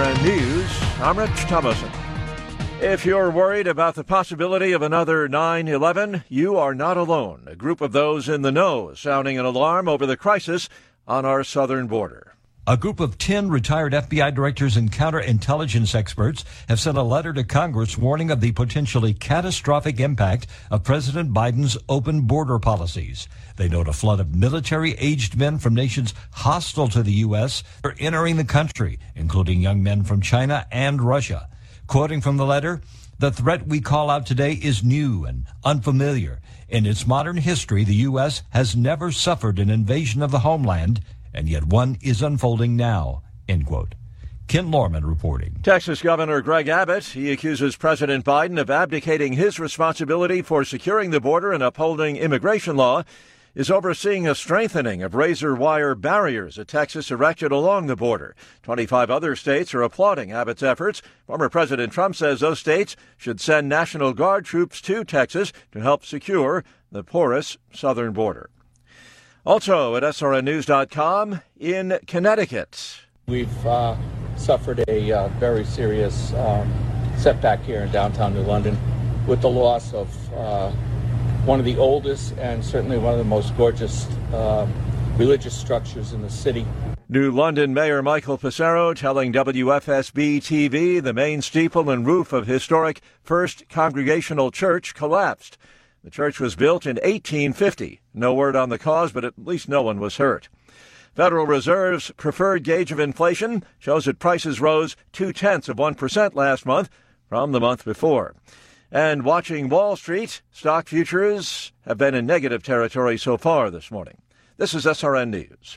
SRN News, I'm Rich Thomason. If you're worried about the possibility of another 9/11, you are not alone. A group of those in the know sounding an alarm over the crisis on our southern border. A group of 10 retired FBI directors and counterintelligence experts have sent a letter to Congress warning of the potentially catastrophic impact of President Biden's open border policies. They note a flood of military-aged men from nations hostile to the U.S. are entering the country, including young men from China and Russia. Quoting from the letter, "The threat we call out today is new and unfamiliar. In its modern history, the U.S. has never suffered an invasion of the homeland, and yet one is unfolding now," end quote. Ken Lorman reporting. Texas Governor Greg Abbott, he accuses President Biden of abdicating his responsibility for securing the border and upholding immigration law, is overseeing a strengthening of razor wire barriers that Texas erected along the border. 25 other states are applauding Abbott's efforts. Former President Trump says those states should send National Guard troops to Texas to help secure the porous southern border. Also at srnnews.com, in Connecticut. We've suffered a very serious setback here in downtown New London with the loss of one of the oldest and certainly one of the most gorgeous religious structures in the city. New London Mayor Michael Passero telling WFSB-TV the main steeple and roof of historic First Congregational Church collapsed. The church was built in 1850. No word on the cause, but at least no one was hurt. Federal Reserve's preferred gauge of inflation shows that prices rose 0.2% last month from the month before. And watching Wall Street, stock futures have been in negative territory so far this morning. This is SRN News.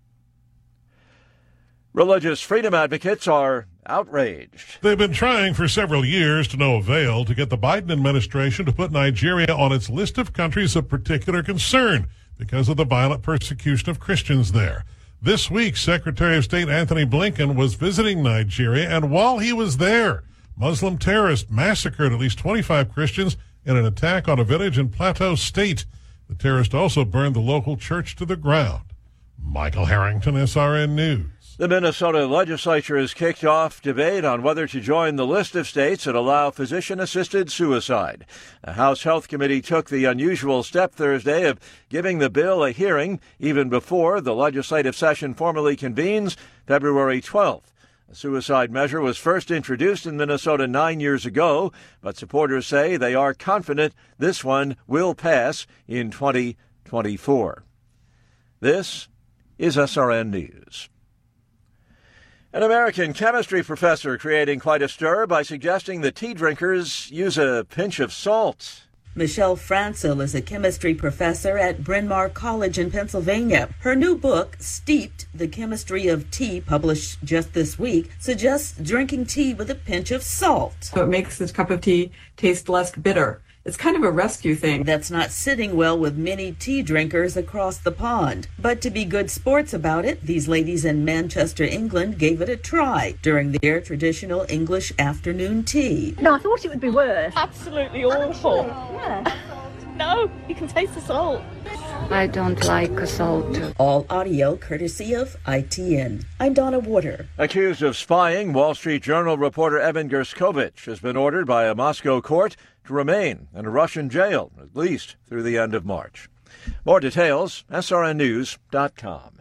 Religious freedom advocates are outraged. They've been trying for several years to no avail to get the Biden administration to put Nigeria on its list of countries of particular concern because of the violent persecution of Christians there. This week, Secretary of State Anthony Blinken was visiting Nigeria, and while he was there, Muslim terrorists massacred at least 25 Christians in an attack on a village in Plateau State. The terrorists also burned the local church to the ground. Michael Harrington, SRN News. The Minnesota legislature has kicked off debate on whether to join the list of states that allow physician-assisted suicide. The House Health Committee took the unusual step Thursday of giving the bill a hearing even before the legislative session formally convenes February 12th. The suicide measure was first introduced in Minnesota 9 years ago, but supporters say they are confident this one will pass in 2024. This is SRN News. An American chemistry professor creating quite a stir by suggesting that tea drinkers use a pinch of salt. Michelle Francil is a chemistry professor at Bryn Mawr College in Pennsylvania. Her new book, Steeped: The Chemistry of Tea, published just this week, suggests drinking tea with a pinch of salt. So it makes this cup of tea taste less bitter. It's kind of a rescue thing. That's not sitting well with many tea drinkers across the pond. But to be good sports about it, these ladies in Manchester, England gave it a try during their traditional English afternoon tea. No, I thought it would be worse. Absolutely awful. Yeah. No, you can taste the salt. I don't like salt. All audio courtesy of ITN. I'm Donna Water. Accused of spying, Wall Street Journal reporter Evan Gerskovich has been ordered by a Moscow court to remain in a Russian jail, at least through the end of March. More details, srnnews.com.